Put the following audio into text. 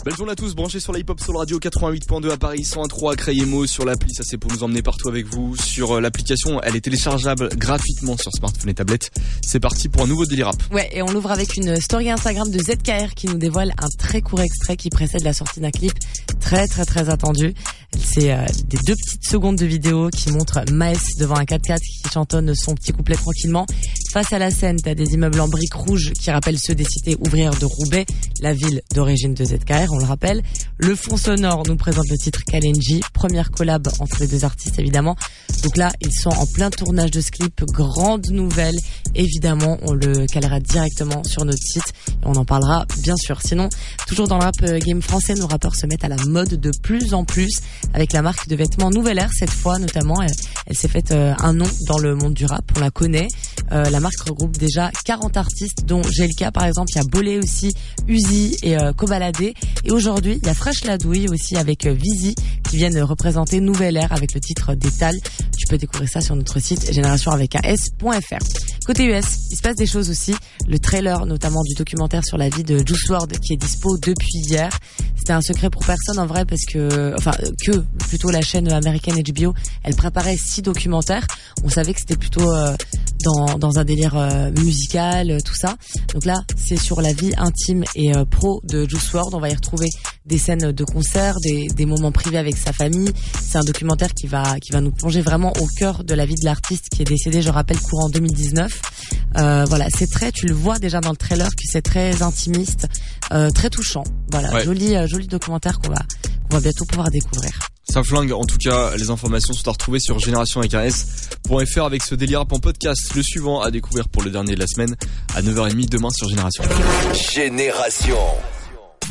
Belle journée à tous, branchez sur la hip-hop Soul Radio 88.2 à Paris, 101.3 à Crayemo, sur l'appli, ça c'est pour nous emmener partout avec vous. Sur l'application, elle est téléchargeable gratuitement sur smartphone et tablette. C'est parti pour un nouveau Daily Rap. Ouais, et on l'ouvre avec une story Instagram de ZKR qui nous dévoile un très court extrait qui précède la sortie d'un clip très attendu. C'est des 2 petites secondes de vidéo qui montrent Maes devant un 4x4 qui chantonne son petit couplet tranquillement. Face à la scène, t'as des immeubles en briques rouges qui rappellent ceux des cités ouvrières de Roubaix, la ville d'origine de ZKR, on le rappelle. Le fond sonore nous présente le titre Kalenji, première collab entre les 2 artistes évidemment. Donc là, ils sont en plein tournage de ce clip, grande nouvelle. Évidemment, on le calera directement sur notre site et on en parlera bien sûr. Sinon, toujours dans le rap game français, nos rappeurs se mettent à la mode de plus en plus avec la marque de vêtements Nouvelle Air cette fois notamment. Elle s'est faite un nom dans le monde du rap, on la connaît. La marque regroupe déjà 40 artistes dont GLK par exemple, il y a Bolé aussi, Uzi et Kobalade. Et aujourd'hui, il y a Fresh Ladouille aussi avec Vizi qui viennent représenter Nouvelle Air avec le titre d'Étal. Tu peux découvrir ça sur notre site génération.fr. Côté US, il se passe des choses aussi. Le trailer notamment du documentaire sur la vie de Juice WRLD qui est dispo depuis hier. C'était un secret pour personne en vrai parce que plutôt la chaîne américaine HBO, elle préparait 6 documentaires. On savait que c'était plutôt dans un délire musical, tout ça. Donc là, c'est sur la vie intime et pro de Juice WRLD. On va y retrouver des scènes de concert, des moments privés avec sa famille. C'est un documentaire qui va nous plonger vraiment au cœur de la vie de l'artiste qui est décédé, je rappelle, courant 2019. Voilà, tu le vois déjà dans le trailer que c'est très intimiste, très touchant. Voilà, ouais. Joli documentaire qu'on va bientôt pouvoir découvrir. Ça flingue, en tout cas, les informations sont à retrouver sur génération.fr avec ce Daily Rap en podcast. Le suivant à découvrir pour le dernier de la semaine à 9h30 demain sur Génération. Génération.